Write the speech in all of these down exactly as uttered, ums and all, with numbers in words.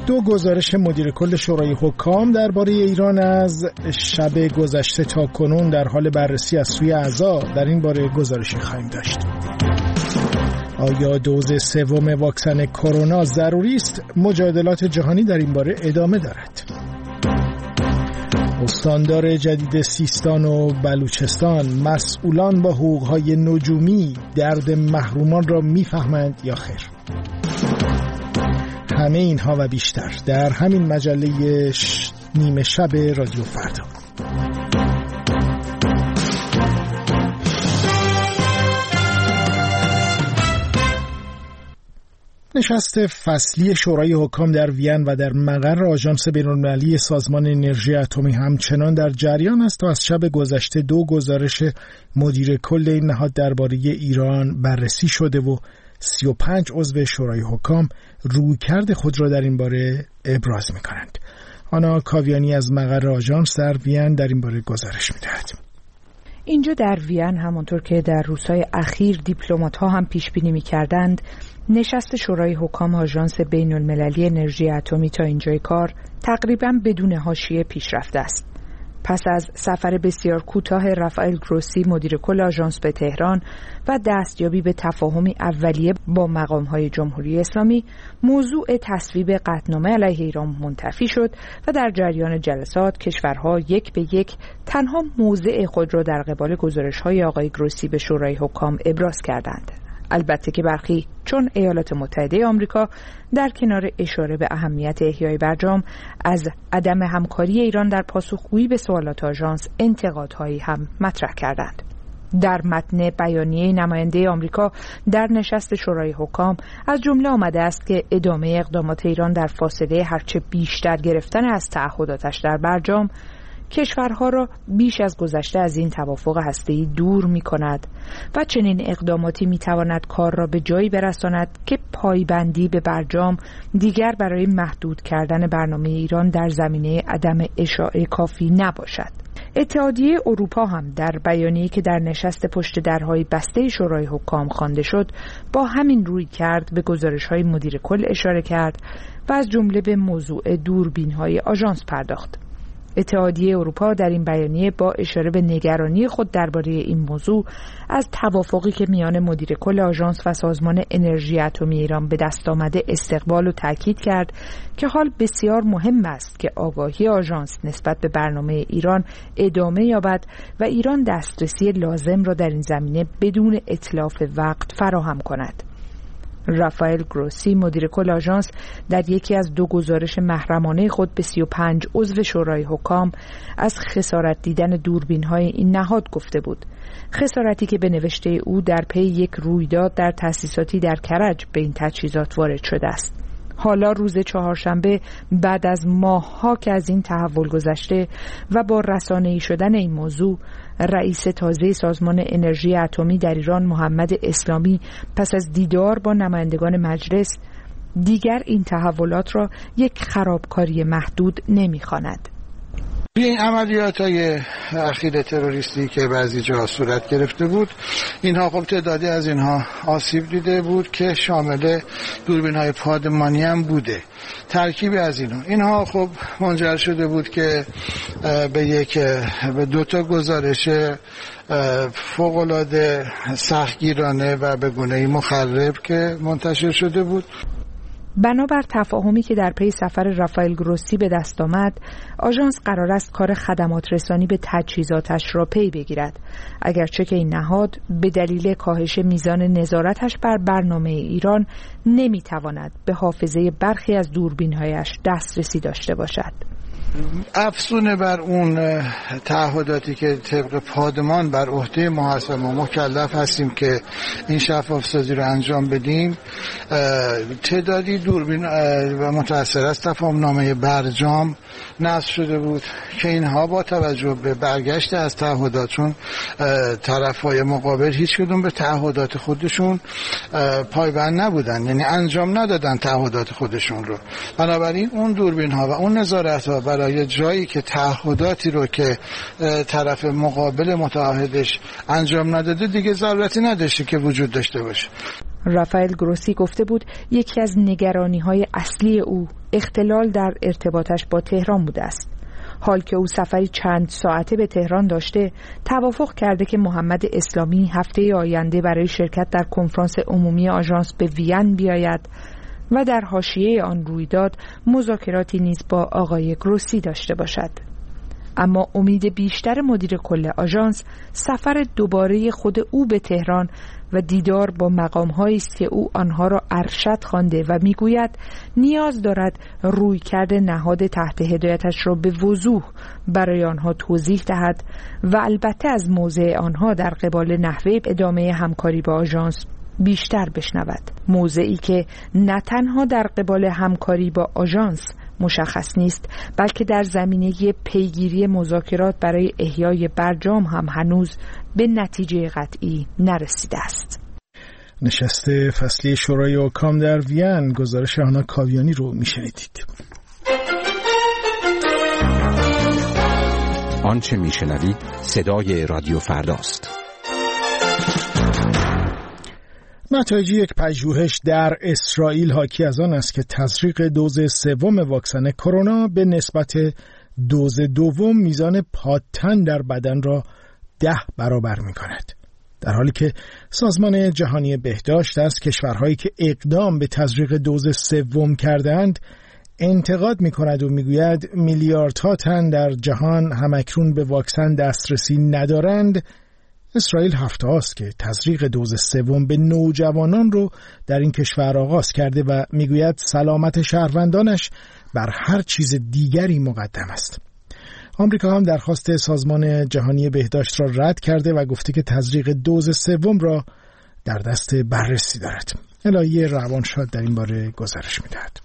دو گزارش مدیر کل شورای حکام درباره ایران از شب گذشته تا کنون در حال بررسی از سوی اعضا. در این باره گزارشی خواهیم داشت. آیا دوز سوم واکسن کرونا ضروری است؟ مجادلات جهانی در این باره ادامه دارد. استاندار جدید سیستان و بلوچستان: مسئولان با حقوق‌های نجومی درد محرومان را می‌فهمند یا خیر؟ همه اینها و بیشتر در همین مجله نیمه شب رادیو فردا. نشست فصلی شورای حکام در وین و در مقر آژانس بین‌المللی سازمان انرژی اتمی همچنان در جریان است تا از شب گذشته دو گزارش مدیر کل این نهاد درباره ایران بررسی شده و سی و پنج عضو شورای حکام رویکرد خود را در این باره ابراز می‌کنند. آنا کاویانی از مقر آژانس در وین در این باره گزارش می‌دهد. اینجا در وین همانطور که در روزهای اخیر دیپلمات‌ها هم پیش بینی می‌کردند، نشست شورای حکام آژانس بین‌المللی انرژی اتمی تا اینجای کار تقریباً بدون حاشیه پیش رفته است. پس از سفر بسیار کوتاه رافائل گروسی مدیر کل آژانس به تهران و دستیابی به تفاهمی اولیه با مقام‌های جمهوری اسلامی، موضوع تصویب قطعنامه علیه ایران منتفی شد و در جریان جلسات کشورها یک به یک تنها موضع خود را در قبال گزارش‌های آقای گروسی به شورای حکام ابراز کردند. البته که برخی چون ایالات متحده آمریکا در کنار اشاره به اهمیت احیای برجام از عدم همکاری ایران در پاسخگویی به سوالات آژانس انتقادهایی هم مطرح کردند. در متن بیانیه نماینده آمریکا در نشست شورای حکام از جمله آمده است که ادامه اقدامات ایران در فاصله هرچه بیشتر گرفتن از تعهداتش در برجام کشورها را بیش از گذشته از این توافق هسته‌ای دور می‌کند و چنین اقداماتی می‌تواند کار را به جایی برساند که پایبندی به برجام دیگر برای محدود کردن برنامه ایران در زمینه عدم اشاعه کافی نباشد. اتحادیه اروپا هم در بیانیه‌ای که در نشست پشت درهای بسته شورای حکام خوانده شد با همین روی کرد به گزارش‌های مدیر کل اشاره کرد و از جمله به موضوع دوربین‌های آژانس پرداخت. اتحادیه اروپا در این بیانیه با اشاره به نگرانی خود درباره این موضوع از توافقی که میان مدیر کل آژانس و سازمان انرژی اتمی ایران به دست آمده استقبال و تاکید کرد که حال بسیار مهم است که آگاهی آژانس نسبت به برنامه ایران ادامه یابد و ایران دسترسی لازم را در این زمینه بدون اتلاف وقت فراهم کند. رافائل گروسی مدیر کل آژانس در یکی از دو گزارش محرمانه خود به سی و پنج عضو شورای حکام از خسارت دیدن دوربین‌های این نهاد گفته بود. خسارتی که به نوشته او در پی یک رویداد در تأسیساتی در کرج به این تجهیزات وارد شده است. حالا روز چهارشنبه بعد از ماه‌ها که از این تحول گذشته و با رسانه‌ای شدن این موضوع، رئیس تازه سازمان انرژی اتمی در ایران محمد اسلامی پس از دیدار با نمایندگان مجلس دیگر این تحولات را یک خرابکاری محدود نمی‌خواند. این عملیات‌های اخیر تروریستی که بعضی جاها صورت گرفته بود، اینها خب تعدادی از اینها آسیب دیده بود که شامل دوربین‌های پادمانی هم بوده. ترکیبی از اینها اینها خب منجر شده بود که به یک به دو تا گزارش فوق‌العاده سختگیرانه و به گونه‌ای مخرب که منتشر شده بود. بنابر تفاهمی که در پی سفر رافائل گروسی به دست آمد، آژانس قرار است کار خدمات رسانی به تجهیزاتش را پی بگیرد، اگرچه که این نهاد به دلیل کاهش میزان نظارتش بر برنامه ایران نمیتواند به حافظه برخی از دوربین‌هایش دسترسی داشته باشد. افزون بر اون تعهداتی که طبق پادمان بر عهده ما هست و ما مکلف هستیم که این شفاف‌سازی رو انجام بدیم، تعدادی دوربین و متأثر از تفاهم‌نامه برجام نصب شده بود که اینها با توجه به برگشت از تعهداتشون طرف‌های مقابل هیچ کدوم به تعهدات خودشون پایبند نبودن، یعنی انجام ندادن تعهدات خودشون رو. بنابراین اون دوربین‌ها و اون نظارت‌ها برای جایی که تعهداتی رو که طرف مقابل متعهدش انجام نداده دیگه ضرورتی نداشته که وجود داشته باشه. رافائل گروسی گفته بود یکی از نگرانی‌های اصلی او اختلال در ارتباطش با تهران بوده است. حال که او سفری چند ساعته به تهران داشته، توافق کرده که محمد اسلامی هفته آینده برای شرکت در کنفرانس عمومی آژانس به وین بیاید و در حاشیه آن رویداد مذاکراتی نیز با آقای گروسی داشته باشد. اما امید بیشتر مدیر کل آژانس سفر دوباره خود او به تهران و دیدار با مقام‌هایی است که او آنها را ارشد خوانده و میگوید نیاز دارد رویکرد نهاد تحت هدایتش را به وضوح برای آنها توضیح دهد و البته از موضع آنها در قبال نحوه ادامه همکاری با آژانس بیشتر بشنود. موضعی که نه تنها در قبال همکاری با آژانس مشخص نیست، بلکه در زمینه پیگیری مذاکرات برای احیای برجام هم هنوز به نتیجه قطعی نرسیده است. نشست فصلی شورای حکام در وین، گزارش هانا کاویانی رو میشنیدید. آنچه میشنوید صدای رادیو فرداست. نتایج یک پژوهش در اسرائیل حاکی از آن است که تزریق دوز سوم واکسن کرونا به نسبت دوز دوم میزان پادتن در بدن را ده برابر می کند. در حالی که سازمان جهانی بهداشت از کشورهایی که اقدام به تزریق دوز سوم کردند انتقاد می کند و می گوید میلیاردها تن در جهان همکنون به واکسن دسترسی ندارند، اسرائیل هفته است که تزریق دوز سوم به نوجوانان رو در این کشور آغاز کرده و میگوید سلامت شهروندانش بر هر چیز دیگری مقدم است. آمریکا هم درخواست سازمان جهانی بهداشت را رد کرده و گفته که تزریق دوز سوم را در دست بررسی دارد. الهی روانشاد در این باره گزارش میدهد.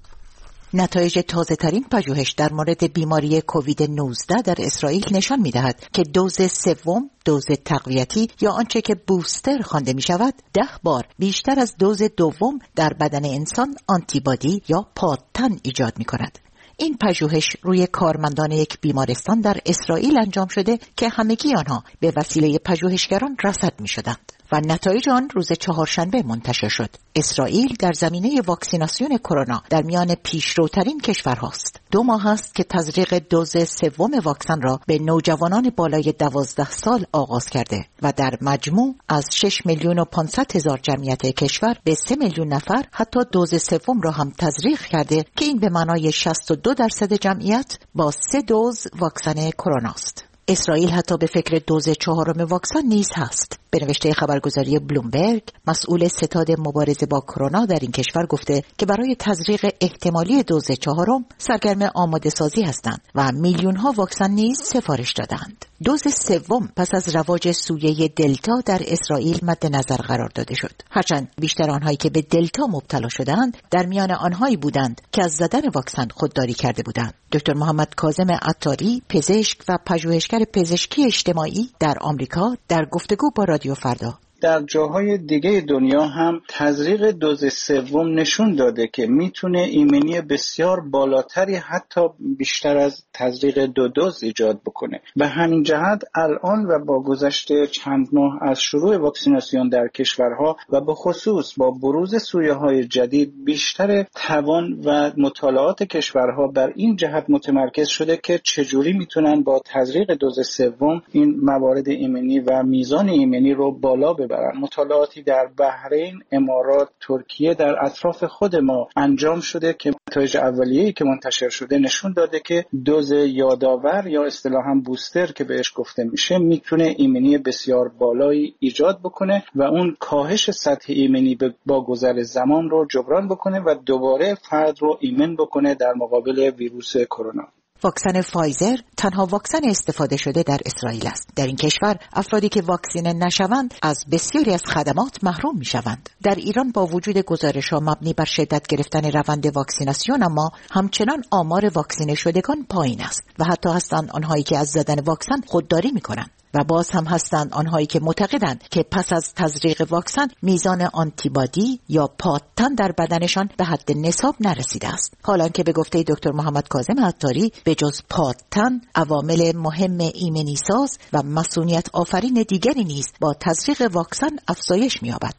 نتایج تازه ترین پژوهش در مورد بیماری کووید نوزده در اسرائیل نشان می دهد که دوز سوم، دوز تقویتی یا آنچه که بوستر خوانده می شود، ده بار بیشتر از دوز دوم در بدن انسان آنتیبادی یا پادتن ایجاد می کند. این پژوهش روی کارمندان یک بیمارستان در اسرائیل انجام شده که همگی آنها به وسیله پژوهشگران رصد می شدند و نتایج آن روز چهارشنبه منتشر شد. اسرائیل در زمینه واکسیناسیون کرونا در میان پیشروترین کشورهاست. دو ماه است که تزریق دوز سوم واکسن را به نوجوانان بالای دوازده سال آغاز کرده و در مجموع از شش میلیون و پانصد هزار جمعیت کشور به سه میلیون نفر حتی دوز سوم را هم تزریق کرده که این به معنای شصت و دو درصد جمعیت با سه دوز واکسن کرونا است. اسرائیل حتی به فکر دوز چهارم واکسن نیز هست. به نوشته خبرگزاری بلومبرگ، مسئول ستاد مبارزه با کرونا در این کشور گفته که برای تزریق احتمالی دوز چهارم سرگرم آماده سازی هستند و میلیون ها واکسن نیز سفارش دادند. دوز سوم پس از رواج سویه دلتا در اسرائیل مد نظر قرار داده شد. هرچند بیشتر آنهایی که به دلتا مبتلا شدند در میان آنهایی بودند که از زدن واکسن خودداری کرده بودند. دکتر محمد کاظم عطاری، پزشک و پژوهشگر پزشکی اجتماعی در آمریکا، در گفتگو با رادیو فردا در جاهای دیگه دنیا هم تزریق دوز سوم نشون داده که میتونه ایمنی بسیار بالاتری حتی بیشتر از تزریق دو دوز ایجاد بکنه. به همین جهت الان و با گذشت چند ماه از شروع واکسیناسیون در کشورها و به خصوص با بروز سویه‌های جدید بیشتر توان و مطالعات کشورها بر این جهت متمرکز شده که چجوری میتونن با تزریق دوز سوم این موارد ایمنی و میزان ایمنی رو بالا ببرن. مطالعاتی در بحرین، امارات، ترکیه در اطراف خود ما انجام شده که نتایج اولیه‌ای که منتشر شده نشون داده که دوز یادآور یا اصطلاحاً بوستر که بهش گفته میشه میتونه ایمنی بسیار بالایی ایجاد بکنه و اون کاهش سطح ایمنی با گذر زمان رو جبران بکنه و دوباره فرد رو ایمن بکنه در مقابل ویروس کرونا. واکسن فایزر تنها واکسن استفاده شده در اسرائیل است. در این کشور افرادی که واکسینه نشوند از بسیاری از خدمات محروم میشوند. در ایران با وجود گزارش‌ها مبنی بر شدت گرفتن روند واکسیناسیون اما همچنان آمار واکسینه شدگان پایین است و حتی هستند آنهایی که از زدن واکسن خودداری میکنند. و باز هم هستند آنهایی که معتقدند که پس از تزریق واکسن میزان آنتیبادی یا پادتن در بدنشان به حد نصاب نرسیده است. حالان که به گفته دکتر محمد کاظم عطاری به جز پادتن عوامل مهم ایمنی ساز و مسئولیت آفرین دیگری نیز با تزریق واکسن افزایش می‌یابد.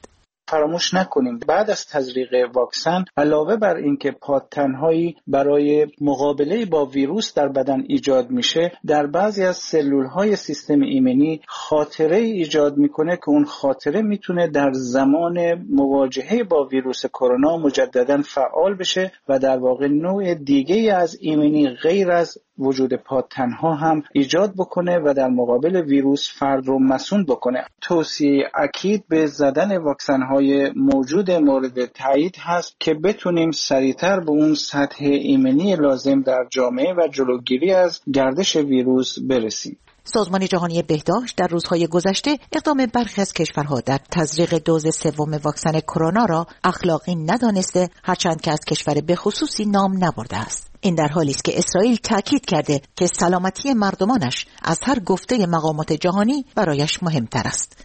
فراموش نکنیم بعد از تزریق واکسن علاوه بر اینکه پادتنهایی برای مقابله با ویروس در بدن ایجاد میشه، در بعضی از سلولهای سیستم ایمنی خاطره ایجاد میکنه که اون خاطره میتونه در زمان مواجهه با ویروس کرونا مجددا فعال بشه و در واقع نوع دیگه از ایمنی غیر از وجود پادتنها هم ایجاد بکنه و در مقابل ویروس فرد رو مسئول بکنه. توصیه اکید به زدن واکسن های موجود مورد تایید هست که بتونیم سریعتر به اون سطح ایمنی لازم در جامعه و جلوگیری از گردش ویروس برسیم. سازمان جهانی بهداشت در روزهای گذشته اقدام برخی از کشورها در تزریق دوز سوم واکسن کرونا را اخلاقی ندانسته، هرچند که از کشور به خصوصی نام نبرده است. این در حالی است که اسرائیل تاکید کرده که سلامتی مردمانش از هر گفته مقامات جهانی برایش مهمتر است.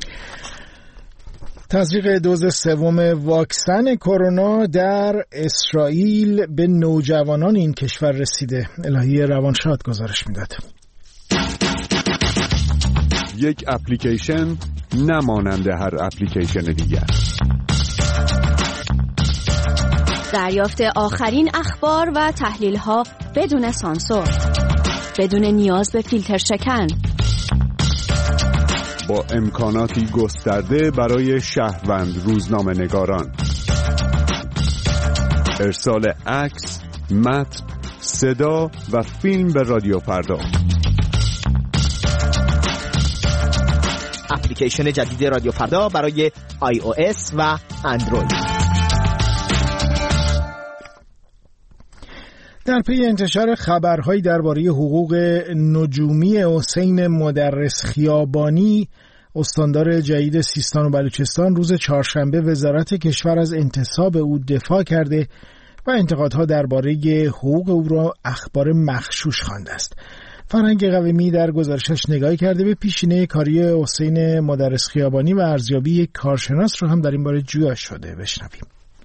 تزریق دوز سوم واکسن کرونا در اسرائیل به نوجوانان این کشور رسیده. الهی روانشاد گزارش میداد. یک اپلیکیشن نمانند هر اپلیکیشن دیگر. دریافت آخرین اخبار و تحلیل‌ها بدون سانسور، بدون نیاز به فیلتر شکن، با امکاناتی گسترده برای شهروند روزنامه‌نگاران. ارسال عکس، متن، صدا و فیلم به رادیو فردا. اپلیکیشن جدید رادیو فردا برای آی او اس و اندروید. در پی انتشار خبرهایی درباره حقوق نجومی حسین مدرس خیابانی، استاندار جدید سیستان و بلوچستان، روز چهارشنبه وزارت کشور از انتصاب او دفاع کرده و انتقادها درباره حقوق او را اخبار مغشوش خوانده است. فرهنگ قویمی در گزارشش نگاهی کرده به پیشینه کاری حسین مدرس خیابانی و ارزیابی یک کارشناس رو هم در این باره جویا شده. بشنویم.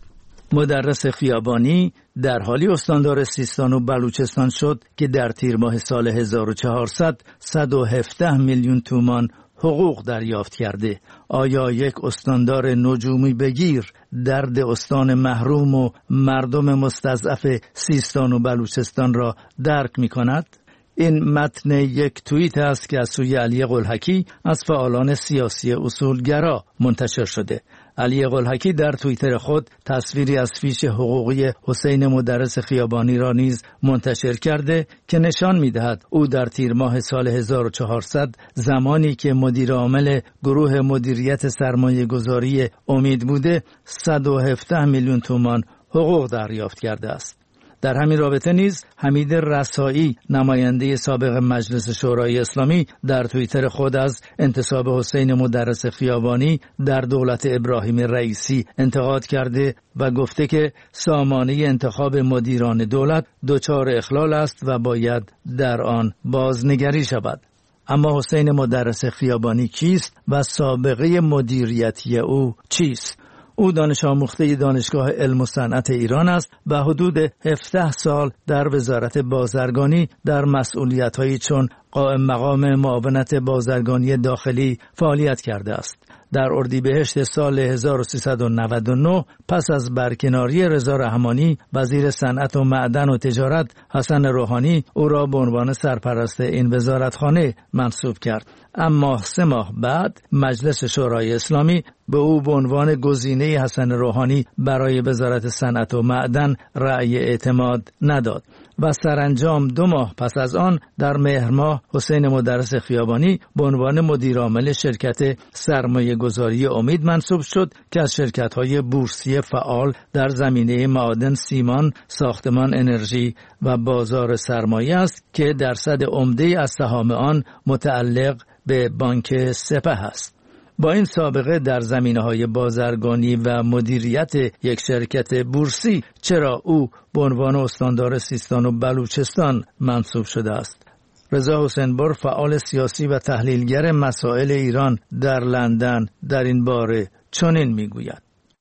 مدرس خیابانی در حالی استاندار سیستان و بلوچستان شد که در تیر ماه سال هزار و چهارصد صد و هفده میلیون تومان حقوق دریافت کرده. آیا یک استاندار نجومی بگیر درد استان محروم و مردم مستضعف سیستان و بلوچستان را درک می کند؟ این متن یک توییت است که از سوی علی قلحکی از فعالان سیاسی اصولگرا منتشر شده. علی قلحکی در توییتر خود تصویری از فیش حقوقی حسین مدرس خیابانی را نیز منتشر کرده که نشان می‌دهد او در تیر ماه سال هزار و چهارصد زمانی که مدیر عامل گروه مدیریت سرمایه گذاری امید بوده صد و هفده میلیون تومان حقوق دریافت کرده است. در همین رابطه نیز حمید رسایی نماینده سابق مجلس شورای اسلامی در توییتر خود از انتصاب حسین مدرس خیابانی در دولت ابراهیم رئیسی انتقاد کرده و گفته که سامانه انتخاب مدیران دولت دچار اخلال است و باید در آن بازنگری شود. اما حسین مدرس خیابانی کیست و سابقه مدیریتی او چیست؟ او دانش آموخته دانشگاه علم و صنعت ایران است و حدود هفده سال در وزارت بازرگانی در مسئولیت‌هایی چون قائم مقام معاونت بازرگانی داخلی فعالیت کرده است. در اردیبهشت سال هزار و سیصد و نود و نه پس از برکناری رضا رحمانی وزیر صنعت و معدن و تجارت، حسن روحانی او را به عنوان سرپرست این وزارتخانه منصوب کرد. اما سه ماه بعد مجلس شورای اسلامی به او به عنوان گزینه حسن روحانی برای وزارت صنعت و معدن رأی اعتماد نداد و سرانجام دو ماه پس از آن در مهر ماه حسین مدرس خیابانی به عنوان مدیر عامل شرکت سرمایه گذاری امید منصوب شد که از شرکت‌های بورسی فعال در زمینه معادن، سیمان، ساختمان، انرژی و بازار سرمایه است که درصد عمده از سهام آن متعلق به بانک سپه است. با این سابقه در زمینه‌های بازرگانی و مدیریت یک شرکت بورسی چرا او به عنوان استاندار سیستان و بلوچستان منصوب شده است؟ رضا حسین‌بر، فعال سیاسی و تحلیلگر مسائل ایران در لندن، در این باره چنین میگوید: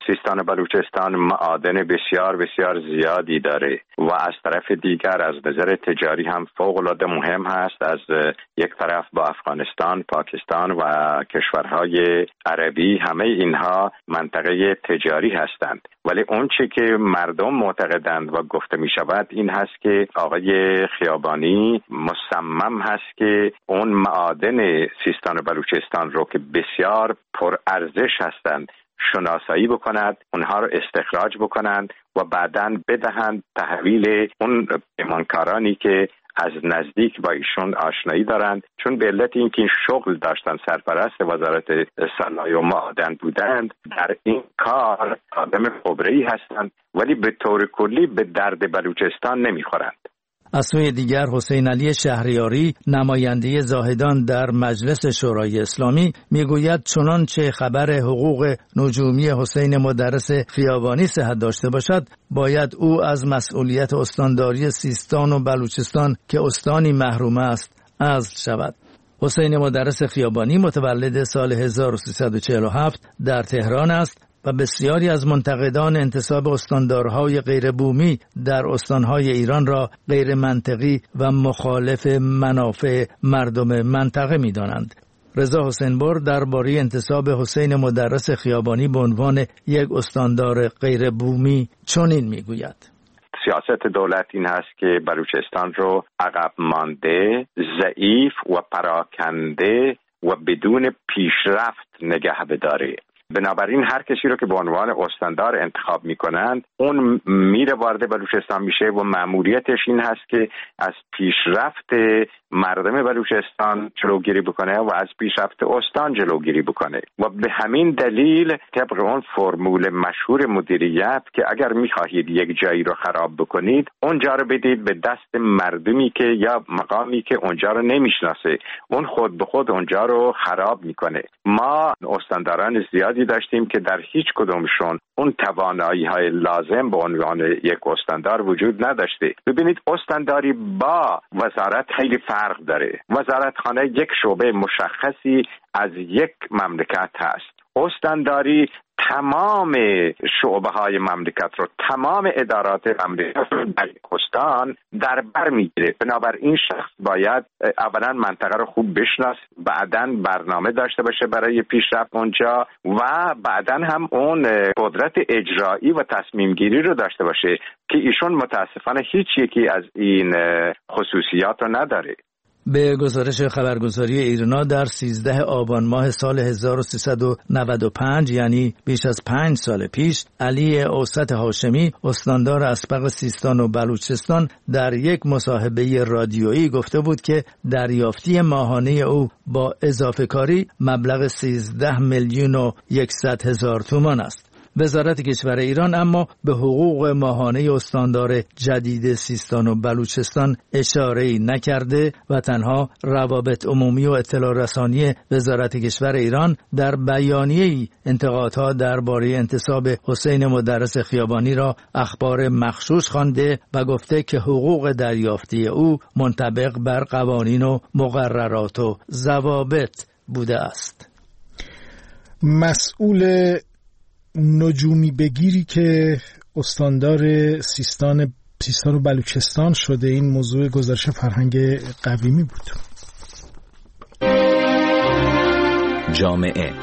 سیستان و بلوچستان معادن بسیار بسیار زیادی داره و از طرف دیگر از نظر تجاری هم فوق‌العاده مهم هست. از یک طرف با افغانستان، پاکستان و کشورهای عربی، همه اینها منطقه تجاری هستند. ولی اون چی که مردم معتقدند و گفته می شود این هست که آقای خیابانی مصمم هست که اون معادن سیستان و بلوچستان رو که بسیار پر ارزش هستند شناسایی بکند، اونها رو استخراج بکنند و بعداً بدهند تحویل اون پیمانکارانی که از نزدیک با ایشون آشنایی دارند، چون به علت اینکه این شغل داشتن، سرپرست وزارت صنایع و معادن بودند، در این کار آدم خبره‌ای هستند ولی به طور کلی به درد بلوچستان نمیخورند. از سوی دیگر حسین علی شهریاری نماینده زاهدان در مجلس شورای اسلامی میگوید چنانچه خبر حقوق نجومی حسین مدرس خیابانی صحت داشته باشد باید او از مسئولیت استانداری سیستان و بلوچستان که استانی محروم است عزل شود. حسین مدرس خیابانی متولد سال هزار و سیصد و چهل و هفت در تهران است و بسیاری از منتقدان انتصاب استاندارهای غیر بومی در استانهای ایران را غیر منطقی و مخالف منافع مردم منطقه می دانند. رضا حسین‌پور درباره انتصاب حسین مدرس خیابانی به عنوان یک استاندار غیر بومی چنین می گوید: سیاست دولت این هست که بلوچستان رو عقب مانده، ضعیف و پراکنده و بدون پیشرفت نگه بداره. بنابراین هر کسی رو که به عنوان استاندار انتخاب میکنند اون میره وارد بلوچستان میشه و مأموریتش این هست که از پیشرفت مردم بلوچستان جلوگیری بکنه و از پیشرفت استان جلوگیری بکنه و به همین دلیل طبق اون فرمول مشهور مدیریت که اگر میخواهید یک جایی رو خراب بکنید اونجا رو بدید به دست مردمی که یا مقامی که اونجا رو نمیشناسه، اون خود به خود اونجا رو خراب میکنه. ما استانداران زیاد داشتیم که در هیچ کدومشون اون توانایی های لازم به عنوان یک استاندار وجود نداشته. ببینید استانداری با وزارت خیلی فرق داره. وزارتخانه یک شعبه مشخصی از یک مملکت هست. استانداری تمام شعبه های مملکت رو، تمام ادارات مملکت رو در استان در بر میگیره. بنابراین شخص باید اولا منطقه رو خوب بشناس، بعداً برنامه داشته باشه برای پیشرفت اونجا و بعداً هم اون قدرت اجرایی و تصمیم گیری رو داشته باشه که ایشون متاسفانه هیچ یکی از این خصوصیات رو نداره. به گزارش خبرگزاری ایرنا در سیزده آبان ماه سال هزار و سیصد و نود و پنج یعنی بیش از پنج سال پیش، علی اوسط هاشمی استاندار اسبق سیستان و بلوچستان در یک مصاحبه رادیویی گفته بود که دریافتی ماهانه او با اضافه کاری مبلغ سیزده میلیون و صد هزار تومان است. وزارت کشور ایران اما به حقوق ماهانه استاندار جدید سیستان و بلوچستان اشاره‌ای نکرده و تنها روابط عمومی و اطلاع رسانی وزارت کشور ایران در بیانیه‌ای انتقادها درباره انتصاب حسین مدرس خیابانی را اخبار مغشوش خوانده و گفته که حقوق دریافتی او منطبق بر قوانین و مقررات و ضوابط بوده است. مسئول نجومی بگیری که استاندار سیستان سیستان و بلوچستان شده، این موضوع گزارش فرهنگ قویمی بود. جامعه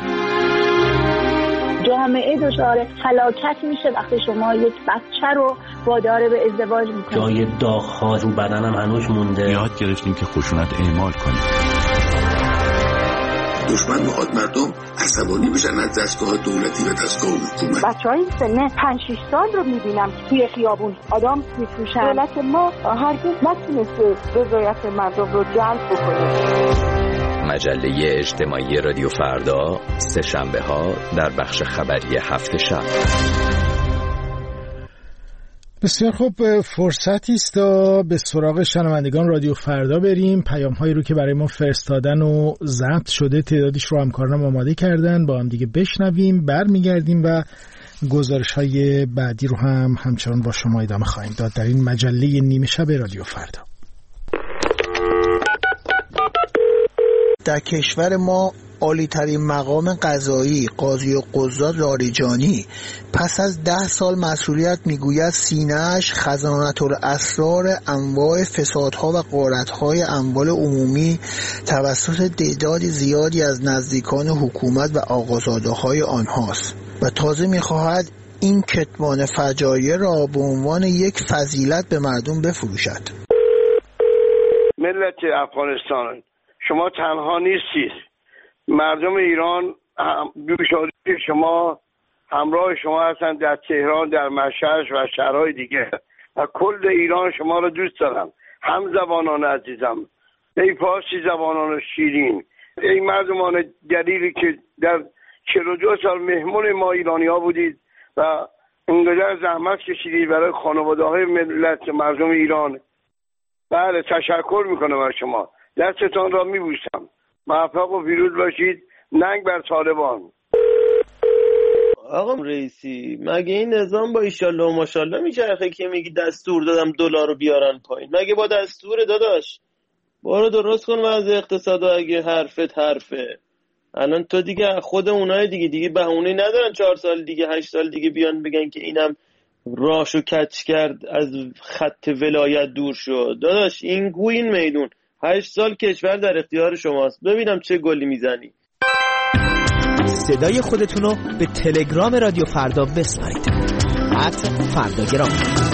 جامعه دچار هلاکت میشه وقتی شما یک بچه رو وادار به ازدواج میکنید. جای داغ‌ها رو بدنم هنوز مونده. یاد گرفتیم که خشونت اعمال کنیم. دشمن میخواد مردم عصبانی بشن از دستگاه دولتی و دستگاه حکومت. بچه‌های سن پنج شش سال رو میبینم توی خیابون آدم میفروشن. دولت ما هرگز نتونسته رضایت مردم رو جلب بکنه. مجله اجتماعی رادیو فردا سه شنبه ها در بخش خبری هفت شب. بسیار خوب، فرصتی است تا به سراغ شنوندگان رادیو فردا بریم. پیام هایی رو که برای ما فرستادن و ضبط شده تعدادش رو همکارانم آماده کردن، با هم دیگه بشنویم، برمیگردیم و گزارش های بعدی رو هم همچنان با شما ادامه خواهیم داد در این مجله نیمه شب رادیو فردا. در کشور ما عالی‌ترین مقام قضایی قاضی القضات لاریجانی پس از ده سال مسئولیت میگوید سینه‌اش خزانة الاسرار انواع فسادها و غارت‌های اموال عمومی توسط تعداد زیادی از نزدیکان حکومت و آقازاده‌های آنهاست و تازه می‌خواهد این کتمان فجایع را به عنوان یک فضیلت به مردم بفروشد. ملت افغانستان، شما تنها نیستید. مردم ایران دوشاری شما همراه شما هستند در تهران، در مشهد و شهرهای دیگه و کل ایران شما را دوست دارم. هم زبانان عزیزم، ای فارسی زبانان شیرین، ای مردمان دلیلی که در چهل و دو سال مهمون ما ایرانی ها بودید و اینقدر زحمت کشیدید برای خانواده های ملت مردم ایران. بله، تشکر میکنم از شما، دستتان را میبوسم. موفق و پیروز باشید. ننگ بر طالبان. آقا رئیسی، مگه این نظام با ایشالله و ماشالله میچرخه که میگی دستور دادم دلار رو بیارن پایین؟ مگه با دستور داداش؟ برو درست کن وضع اقتصاد و اگه حرفت حرفه. الان تو دیگه خود اونای دیگه دیگه بهونه ندارن چهار سال دیگه هشت سال دیگه بیان بگن که اینم راشو کچ کرد از خط ولایت دور شد. داداش این گوین میدون هشت سال کشور در اختیار شماست، ببینم چه گلی میزنی. صدای خودتونو به تلگرام رادیو فردا بسپارید. ات فرداگرام.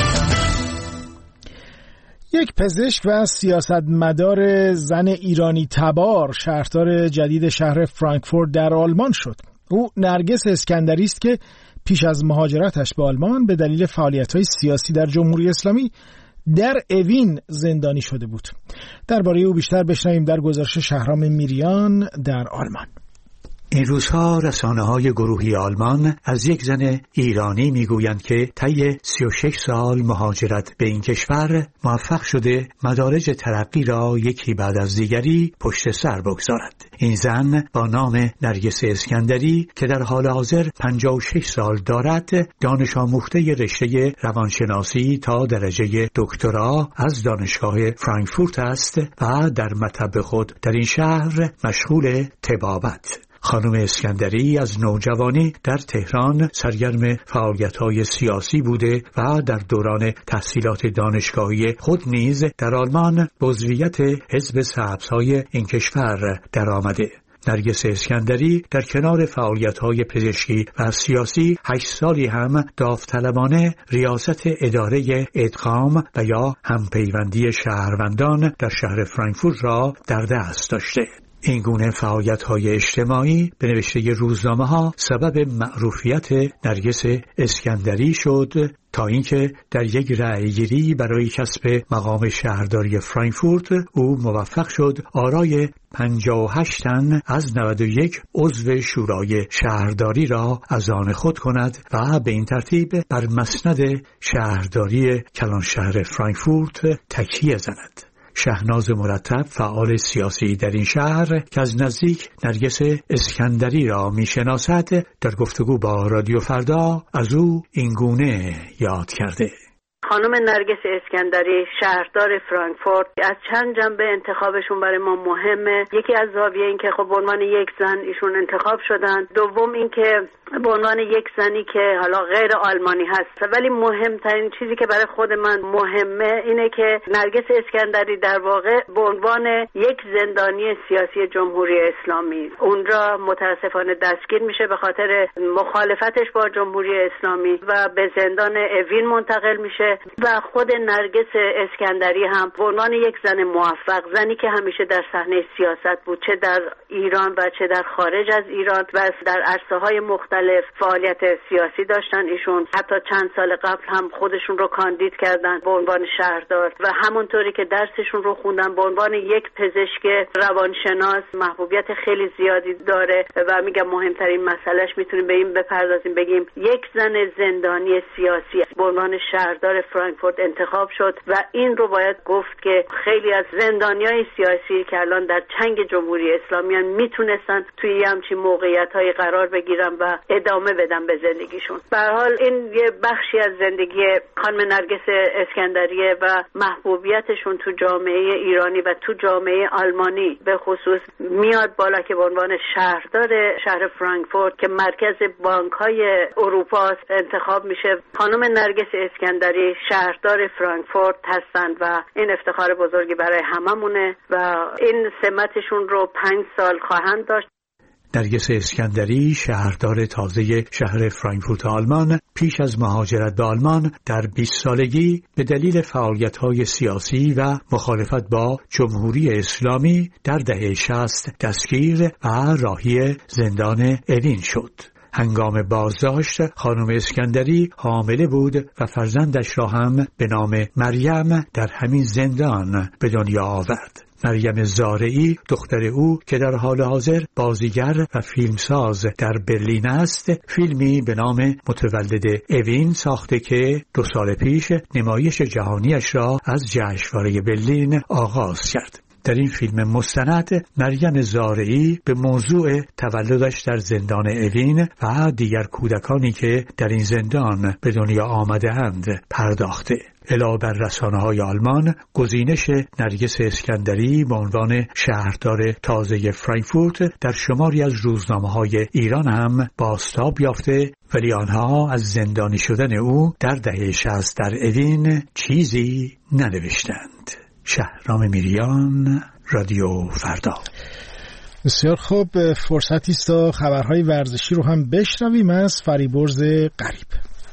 یک پزشک و سیاستمدار زن ایرانی تبار شهردار جدید شهر فرانکفورت در آلمان شد. او نرگس اسکندری است که پیش از مهاجرتش به آلمان به دلیل فعالیت‌های سیاسی در جمهوری اسلامی در اوین زندانی شده بود. درباره او بیشتر بشنویم در گزارش شهرام میریان در آلمان. این روزها رسانه‌های گروهی آلمان از یک زن ایرانی میگویند که طی سی و شش سال مهاجرت به این کشور موفق شده مدارج ترقی را یکی بعد از دیگری پشت سر بگذارد. این زن با نام نرگس اسکندری که در حال حاضر پنجاه و شش سال دارد، دانش آموخته رشته روانشناسی تا درجه دکترا از دانشگاه فرانکفورت است و در مطب خود در این شهر مشغول طبابت. خانم اسکندری از نوجوانی در تهران سرگرم فعالیت‌های سیاسی بوده و در دوران تحصیلات دانشگاهی خود نیز در آلمان به عضویت حزب سبزهای این کشور درآمده. نرگس اسکندری در کنار فعالیت‌های پزشکی و سیاسی هشت سالی هم داوطلبانه ریاست اداره ادغام و یا همپیوندی شهروندان در شهر فرانکفورت را در دست داشته. این گونه فعالیت‌های اجتماعی به نوشته روزنامه‌ها سبب معروفیت نرگس اسکندری شد تا اینکه در یک رأی‌گیری برای کسب مقام شهرداری فرانکفورت او موفق شد آرای پنجاه و هشت تن از نود و یک عضو شورای شهرداری را از آن خود کند و به این ترتیب بر مسند شهرداری کلان شهر فرانکفورت تکیه زند. شهناز مرتب فعال سیاسی در این شهر که از نزدیک نرگس اسکندری را میشناسد در گفتگو با رادیو فردا از او این گونه یاد کرده. خانم نرگس اسکندری شهردار فرانکفورت، از چند جنبه انتخابشون برای ما مهمه. یکی از زاویه این که خب به عنوان یک زن ایشون انتخاب شدن، دوم این که به عنوان یک زنی که حالا غیر آلمانی هست، ولی مهمترین چیزی که برای خود من مهمه اینه که نرگس اسکندری در واقع به عنوان یک زندانی سیاسی جمهوری اسلامی اونجا متاسفانه دستگیر میشه به خاطر مخالفتش با جمهوری اسلامی و به زندان اوین منتقل میشه و خود نرگس اسکندری هم به عنوان یک زن موفق، زنی که همیشه در صحنه سیاست بود، چه در ایران و چه در خارج از ایران و در عرصه‌های مختلف فعالیت سیاسی داشتن. ایشون حتی چند سال قبل هم خودشون رو کاندید کردن به عنوان شهردار و همونطوری که درسشون رو خوندن به عنوان یک پزشک روانشناس محبوبیت خیلی زیادی داره و میگم مهمترین مسئلهش میتونیم به این بپردازیم، بگیم یک زن زندانی سیاسی به عنوان شهردار فرانکفورت انتخاب شد و این رو باید گفت که خیلی از زندانیای سیاسی که الان در چنگ جمهوری اسلامی میتونستن توی همچین موقعیت‌های قرار بگیرن و ادامه بدن به زندگیشون. به هر حال این یه بخشی از زندگی خانم نرگس اسکندریه و محبوبیتشون تو جامعه ایرانی و تو جامعه آلمانی به خصوص میاد بالا که به عنوان شهردار شهر فرانکفورت که مرکز بانک‌های اروپا انتخاب میشه. خانم نرگس اسکندری شهردار فرانکفورت هستند و این افتخار بزرگی برای هممونه و این سمتشون رو پنج سال خواهند داشت. نرگس اسکندری شهردار تازه شهر فرانکفورت آلمان پیش از مهاجرت به آلمان در بیست سالگی به دلیل فعالیت‌های سیاسی و مخالفت با جمهوری اسلامی در دهه شصت دستگیر و راهی زندان اوین شد. هنگام بازداشت خانم اسکندری حامله بود و فرزندش را هم به نام مریم در همین زندان به دنیا آورد. مریم زارعی دختر او که در حال حاضر بازیگر و فیلمساز در برلین است، فیلمی به نام متولد اوین ساخته که دو سال پیش نمایش جهانیش را از جشنواره برلین آغاز کرد. در این فیلم مستند مریم زارعی به موضوع تولدش در زندان اوین و دیگر کودکانی که در این زندان به دنیا آمده‌اند پرداخته. علاوه بر رسانه‌های آلمان، گزینش نرگس اسکندری به عنوان شهردار تازه فرانکفورت در شماری از روزنامه‌های ایران هم بازتاب یافته، ولی آنها از زندانی شدن او در دهه شصت در اوین چیزی ننوشتند. شهرام میریان، رادیو فردا. بسیار خوب، فرصتی است تا خبرهای ورزشی رو هم بشنویم از فریبرز غریب.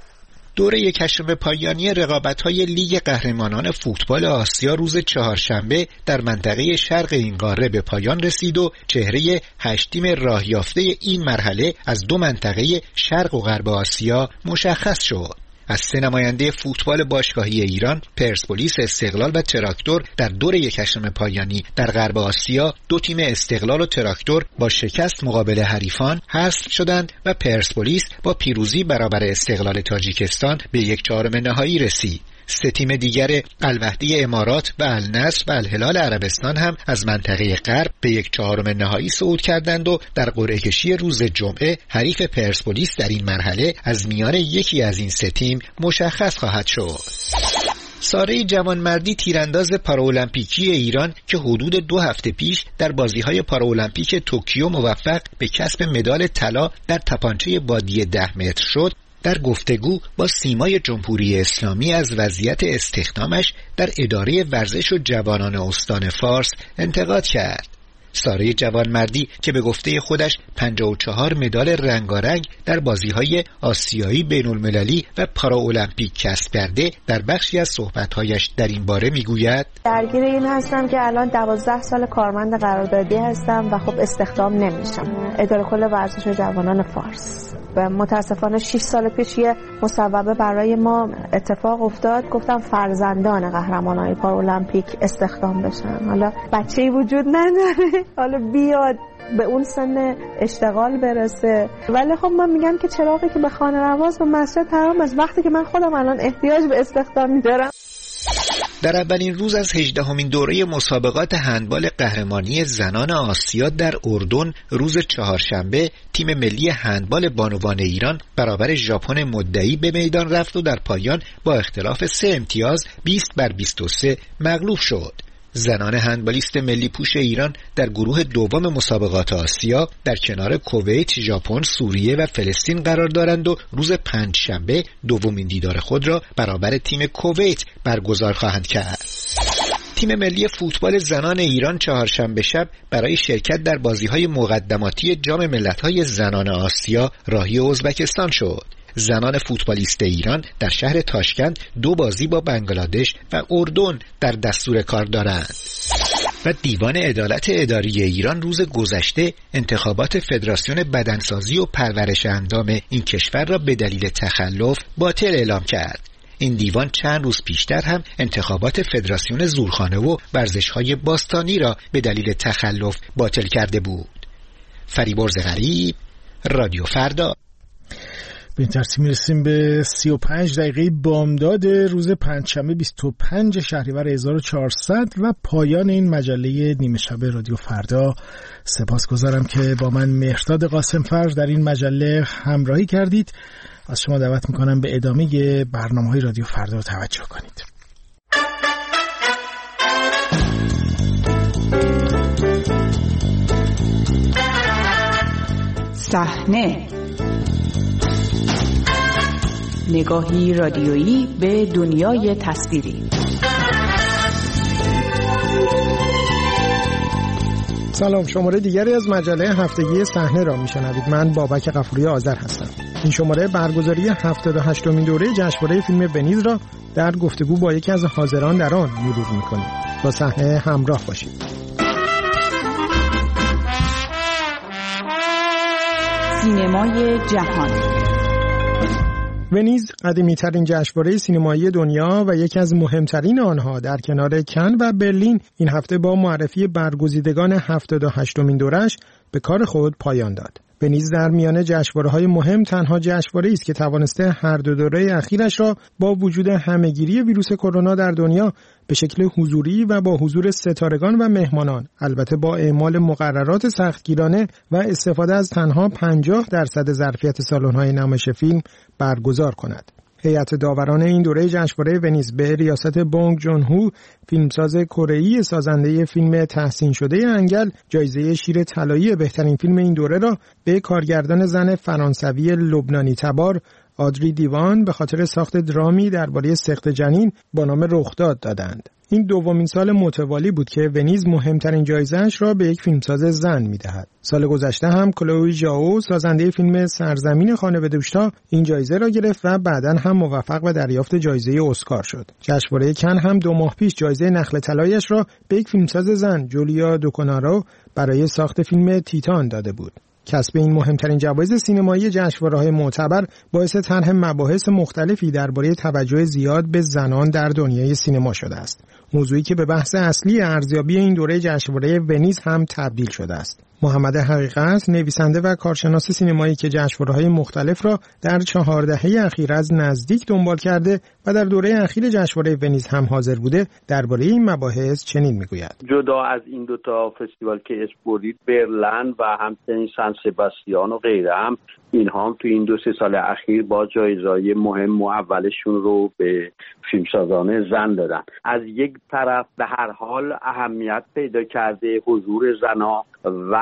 دوره یکشنبه پایانی رقابت‌های لیگ قهرمانان فوتبال آسیا روز چهارشنبه در منطقه شرق این قاره به پایان رسید و چهره هشت تیم راه یافته این مرحله از دو منطقه شرق و غرب آسیا مشخص شد. از سه نماینده فوتبال باشگاهی ایران، پرسپولیس، استقلال و تراکتور در دور یکشنبه پایانی در غرب آسیا، دو تیم استقلال و تراکتور با شکست مقابل حریفان حذف شدند و پرسپولیس با پیروزی برابر استقلال تاجیکستان به یک چهارم نهایی رسید. سه تیم دیگر الوحده امارات و النصر و الهلال عربستان هم از منطقه غرب به یک چهارم نهایی صعود کردند و در قرعه کشی روز جمعه حریف پرسپولیس در این مرحله از میان یکی از این سه تیم مشخص خواهد شد. ساره جوانمردی تیرانداز پارالمپیکی ایران که حدود دو هفته پیش در بازی‌های پارالمپیک توکیو موفق به کسب مدال طلا در تپانچه بادی ده متر شد، در گفتگو با سیمای جمهوری اسلامی از وضعیت استخدامش در اداره ورزش و جوانان استان فارس انتقاد کرد. ساره جوانمردی که به گفته خودش پنجاه و چهار مدال رنگارنگ در بازی‌های آسیایی بین‌المللی و پاراالمپیک کسب کرده، در بخشی از صحبت‌هایش در این باره می‌گوید: درگیر این هستم که الان دوازده سال کارمند قراردادی هستم و خب استخدام نمیشم. اداره کل ورزش و جوانان فارس و متاسفانه شش سال پیش یه مصوبه برای ما اتفاق افتاد، گفتم فرزندان قهرمانان پارالمپیک استخدام بشن. حالا بچه‌ای وجود نداره، حالا بیاد به اون سن اشتغال برسه، ولی خب من میگم که چراغی که به خانه رواز و مسجد حرام از وقتی که من خودم الان احتیاج به استخدام دارم. در اولین روز از هجدهمین دوره مسابقات هندبال قهرمانی زنان آسیا در اردن روز چهارشنبه، تیم ملی هندبال بانوان ایران برابر ژاپن مدعی به میدان رفت و در پایان با اختلاف سه امتیاز بیست بر بیست و سه مغلوب شد. زنان هندبالیست ملی پوش ایران در گروه دوم مسابقات آسیا در کنار کویت، ژاپن، سوریه و فلسطین قرار دارند و روز پنجشنبه دومین دیدار خود را برابر تیم کویت برگزار خواهند کرد. تیم ملی فوتبال زنان ایران چهارشنبه شب برای شرکت در بازی‌های مقدماتی جام ملت‌های زنان آسیا راهی ازبکستان شد. زنان فوتبالیست ایران در شهر تاشکند دو بازی با بنگلادش و اردن در دستور کار دارند. و دیوان عدالت اداری ایران روز گذشته انتخابات فدراسیون بدنسازی و پرورش اندام این کشور را به دلیل تخلف باطل اعلام کرد. این دیوان چند روز پیشتر هم انتخابات فدراسیون زورخانه و ورزش‌های باستانی را به دلیل تخلف باطل کرده بود. فریبرز غریب، رادیو فردا. به این ترتیب میرسیم به سی و پنج دقیقه بامداد روز پنجشنبه بیست و پنج شهریور هزار و چهارصد و پایان این مجله نیمه شب رادیو فردا. سپاسگزارم که با من مهرداد قاسمفر در این مجله همراهی کردید. از شما دعوت میکنم به ادامه برنامه‌های رادیو فردا توجه کنید. صحنه، نگاهی رادیویی به دنیای تصویری. سلام، شماره دیگری از مجله هفتگی صحنه را میشنوید. من بابک غفوری آذر هستم. این شماره برگزاری هفتاد و هشتمین دوره جشنواره فیلم ونیز را در گفتگو با یکی از حاضران در آن مرور میکنیم. با صحنه همراه باشید. سینمای جهان. ونیز قدیمی‌ترین جشنواره سینمایی دنیا و یکی از مهمترین آنها در کنار کن و برلین این هفته با معرفی برگزیدگان هفتاد و هشتمین دورش به کار خود پایان داد. ونیز در میان جشنواره‌های مهم تنها جشنواره‌ای است که توانسته هر دو دوره اخیرش را با وجود همه‌گیری ویروس کرونا در دنیا به شکل حضوری و با حضور ستارگان و مهمانان، البته با اعمال مقررات سختگیرانه و استفاده از تنها پنجاه درصد ظرفیت سالن‌های نمایش فیلم برگزار کند. هیئت داوران این دوره جشنواره ونیز به ریاست بونگ جون هو، فیلمساز کره‌ای سازنده فیلم تحسین شده انگل، جایزه شیر طلایی بهترین فیلم این دوره را به کارگردان زن فرانسوی لبنانی تبار آدری دیوان به خاطر ساخت درامی درباره سقط جنین با نام رخداد دادند. این دومین سال متوالی بود که ونیز مهمترین جایزه‌اش را به یک فیلمساز زن می‌دهد. سال گذشته هم کلوی ژائو سازنده فیلم سرزمین خانه به دوشتا این جایزه را گرفت و بعداً هم موفق به دریافت جایزه اسکار شد. جشنواره کن هم دو ماه پیش جایزه نخل طلایش را به یک فیلمساز زن، جولیا دوکونارو، برای ساخت فیلم تیتان داده بود. کسب این مهمترین جوایز سینمایی جشنواره‌های معتبر باعث طرح مباحث مختلفی درباره توجه زیاد به زنان در دنیای سینما شده است. موضوعی که به بحث اصلی ارزیابی این دوره جشنواره ونیز هم تبدیل شده است. محمد حقیقت، نویسنده و کارشناس سینمایی که جشنواره‌های مختلف را در چهار دهه اخیر از نزدیک دنبال کرده و در دوره اخیر جشنواره ونیز هم حاضر بوده، درباره این مباحث چنین میگوید: جدا از این دو تا فستیوال که اسپوریت، برلین و همچنین سان سباستیان و غیره، هم اینها هم تو این دو سه سال اخیر با جایزه‌های مهم و اولشون رو به فیلمسازان زن دادن. از یک طرف به هر حال اهمیت پیدا کرده حضور زنها و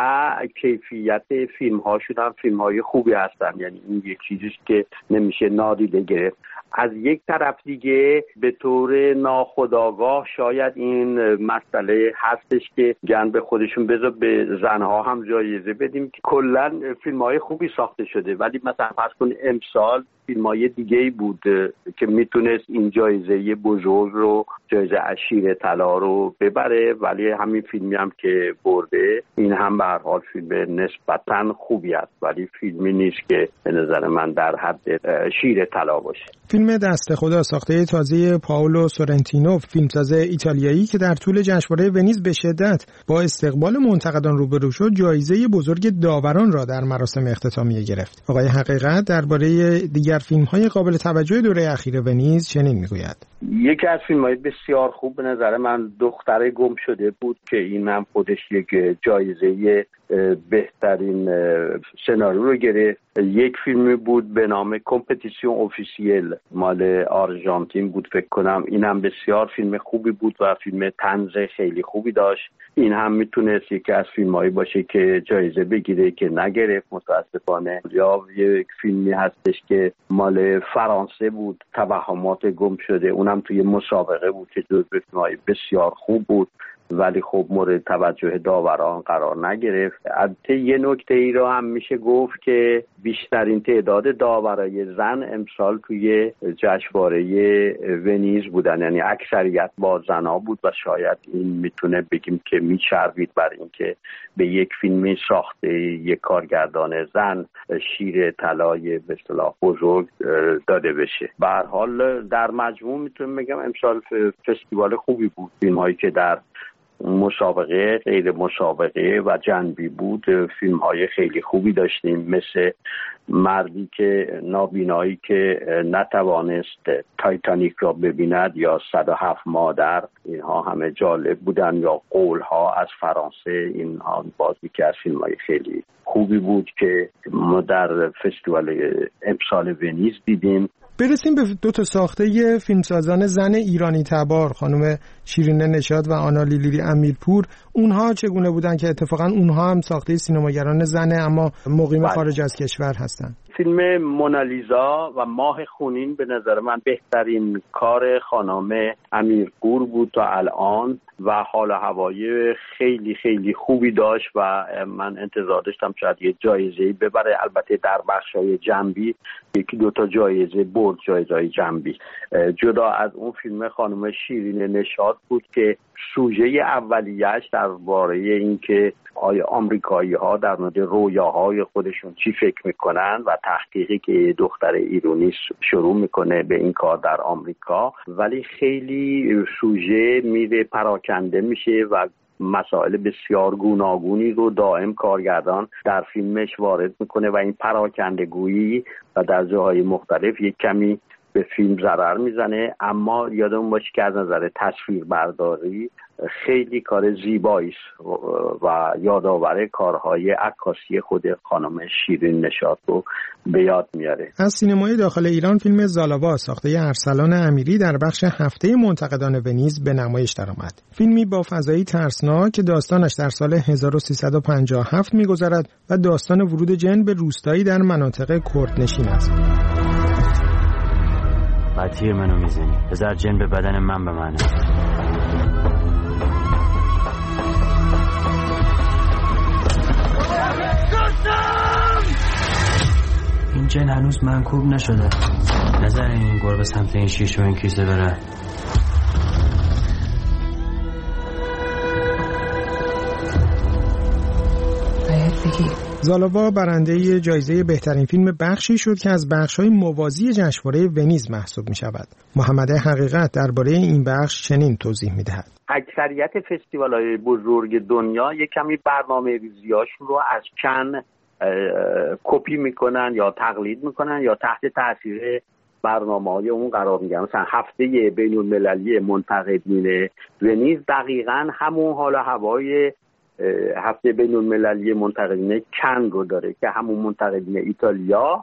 کیفیت فیلم هاشون هم فیلم های خوبی هستن، یعنی این یک چیزیست که نمیشه نادیده گرفت. از یک طرف دیگه به طور ناخودآگاه شاید این مسئله هستش که گن به خودشون بذار به زنها هم جایزه بدیم که کلا فیلم های خوبی ساخته شده، ولی مثلا فرض کن امسال فیلم های دیگه‌ای بود که میتونست این جایزه بزرگ رو، جایزه شیر طلا رو ببره، ولی همین فیلمی هم که برده این هم به هر حال فیلم نسبتاً خوبی است، ولی فیلمی نیست که به نظر من در حد شیر طلا باشه. فیلم دست خدا ساخته تازه پائولو سورنتینو، فیلمساز ایتالیایی که در طول جشنواره ونیز به شدت با استقبال منتقدان روبرو شد، جایزه بزرگ داوران را در مراسم اختتامیه گرفت. آقای حقیقت درباره دیگر فیلم‌های قابل توجه دوره اخیر ونیز چنین میگوید: یکی از فیلم‌های بسیار خوب به نظر من دختر گم شده بود که این هم خودش یک جایزه بهترین سناریو رو گرفت. یک فیلمی بود به نام کمپتیسیون اوفیسیل، مال آرژانتین بود فکر کنم. این هم بسیار فیلم خوبی بود و فیلم طنز خیلی خوبی داشت. این هم میتونست یکی از فیلمایی باشه که جایزه بگیره که نگرفت متاسفانه. یا یک فیلمی هستش که مال فرانسه بود، توهمات گم شده، اونم توی مسابقه بود که جزو فیلمای بسیار خوب بود، ولی خب مورد توجه داوران قرار نگرفت. البته یه نکته ای رو هم میشه گفت که بیشترین تعداد داورای زن امسال توی جشنواره ونیز بودن، یعنی اکثریت با زنها بود و شاید این میتونه بگیم که میچربید بر اینکه به یک فیلمی ساخته یک کارگردان زن شیر طلای به اصطلاح بزرگ داده بشه. به هر حال در مجموع میتونم بگم امسال فستیوال خوبی بود. فیلم‌هایی که در مسابقه، غیر مسابقه و جنبی بود، فیلم های خیلی خوبی داشتیم، مثل مردی که نابینایی که نتوانست تایتانیک را ببیند یا صد و هفت مادر، اینها همه جالب بودن، یا قولها از فرانسه، اینها بازی که از فیلم های خیلی خوبی بود که ما در فستیوال امسال ونیز دیدیم. برسیم به دو تا ساخته فیلمسازان زن ایرانی تبار، خانم شیرین نشاط و آنا لیلی امیرپور. اونها چگونه بودن که اتفاقا اونها هم ساخته سینماگران زنه اما مقیم خارج از کشور هستن؟ فیلم مونالیزا و ماه خونین به نظر من بهترین کار خانم امیرپور بود تا الان و حال و هوای خیلی خیلی خوبی داشت و من انتظار داشتم شاید یه جایزه‌ای ببره. البته در بخش‌های جنبی یکی دو تا جایزه برد، جایزه‌های جنبی. جدا از اون فیلم خانم شیرین نشاط بود که سوژه اولیه‌اش درباره این که آیا آمریکایی‌ها در مورد رویاهای خودشون چی فکر میکنن و تحقیقی که دختر ایرانی شروع میکنه به این کار در آمریکا، ولی خیلی سوژه میره پراکنده میشه و مسائل بسیار گوناگونی رو دائم کارگردان در فیلمش وارد میکنه و این پراکندگویی و در جاهای مختلف یک کمی به فیلم ضرر میزنه. اما یادمون باشه که از نظر تصویر برداری خیلی کار زیبایی است و یادآور کارهای عکاسی خود خانم شیرین نشاط رو به یاد میاره. از سینمای داخل ایران فیلم زالاوا ساخته ارسلان امیری در بخش هفته منتقدان ونیز به نمایش درآمد. فیلمی با فضایی ترسناک که داستانش در سال هزار و سیصد و پنجاه و هفت میگذرد و داستان ورود جن به روستایی در مناطق کردنشین است. بعد تیر منو میزنی، بذار جن به بدن من بمانه. این جن هنوز منکوب نشده. نظر این گربه سمت این شیش و این کیسه بره. زالاوا برنده جایزه بهترین فیلم بخشی شد که از بخش‌های موازی جشنواره ونیز محسوب می‌شود. محمد حقیقت درباره این بخش چنین توضیح می‌دهد: اکثریت فستیوال‌های بزرگ دنیا یک کمی برنامه‌ریزی‌هاشون رو از کن کپی میکنن یا تقلید میکنن یا تحت تاثیر برنامه‌های اون قرار میگیرن. مثلا هفته بین‌المللی منتقدین ونیز دقیقاً همون حال و هوای هفته بین‌المللی منتقدین کن رو داره که همون منتقدین ایتالیا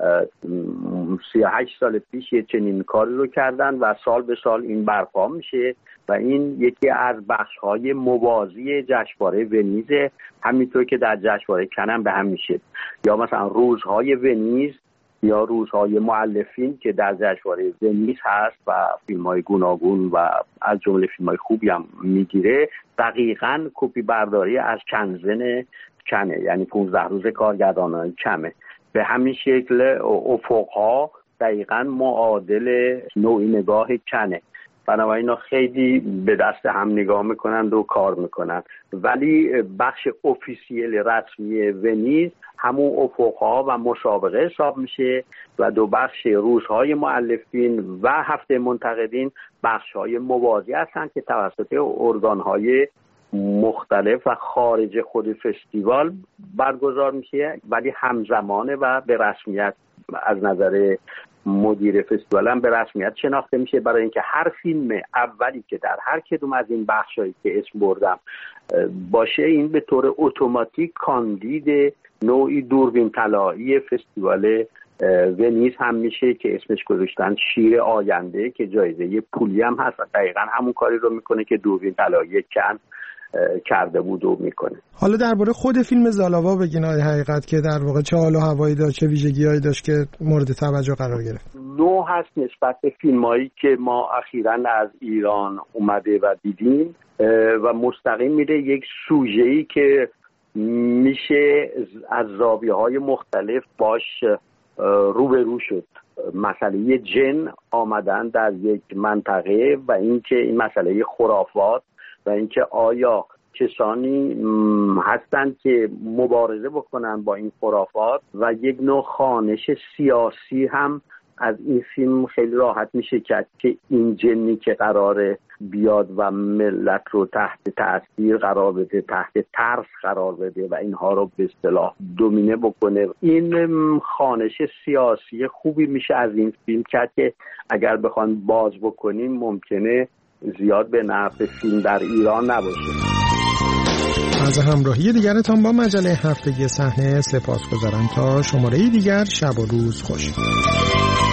سی و هشت سال پیش یه چنین کاری رو کردن و سال به سال این برپا میشه و این یکی از بخش‌های موازی جشنواره ونیز، همینطور که در جشنواره کن هم به هم میشه. یا مثلا روزهای ونیز یا روزهای مؤلفین که در جشنواره ونیز هست و فیلم‌های گوناگون و از جمله فیلم‌های خوبی هم میگیره، دقیقاً کپی برداری از کنزن کنه، یعنی پانزده روز کارگردانان کمه. به همین شکل افق‌ها دقیقاً معادل نوعی نگاه کنه. بنابراین اینا خیلی به دست هم نگاه میکنند و کار میکنند، ولی بخش افیسیل رسمی ونیز همون افق‌ها و مسابقه حساب میشه و دو بخش روزهای مؤلفین و هفته منتقدین بخش‌های موازی هستند که توسط ارگان‌های مختلف و خارج خود فستیوال برگزار میشه، ولی همزمانه و به رسمیت از نظر مدیر فستیوال هم به رسمیت شناخته میشه، برای اینکه هر فیلم اولی که در هر کدوم از این بخشایی که اسم بردم باشه، این به طور اتوماتیک کاندید نوعی دوربین طلایی فستیوال ونیز هم میشه که اسمش گذاشتن شیر آینده که جایزه پولی هم هست و دقیقاً همون کاری رو میکنه که دوربین طلایی کن کرده بود و میکنه. حالا درباره خود فیلم زالاوا بگین آقای حقیقت که در واقع چه حال و هوایی داشت، چه ویژگی‌هایی داشت که مورد توجه قرار گرفت. نو هست نسبت به فیلمایی که ما اخیراً از ایران اومده و دیدیم و مستقیم میره یک سوژه‌ای که میشه از زاویه‌های مختلف باش روبرو شد. مسئله جن آمدن در یک منطقه و اینکه این مسئله خرافات و اینکه آیا کسانی هستند که مبارزه بکنن با این خرافات و یک نوع خوانش سیاسی هم از این فیلم خیلی راحت میشه کرد که این جنی که قراره بیاد و ملت رو تحت تاثیر قرار بده، تحت ترس قرار بده و اینها رو به اصطلاح دومینه بکنه، این خوانش سیاسی خوبی میشه از این فیلم کرد که اگر بخوان باز بکنیم ممکنه زیاد به نفع فیلم در ایران نباشه. از همراهی دیگرتان با مجله هفتگی صحنه سپاسگزارم. تا شماره دیگر، شب و روز خوش.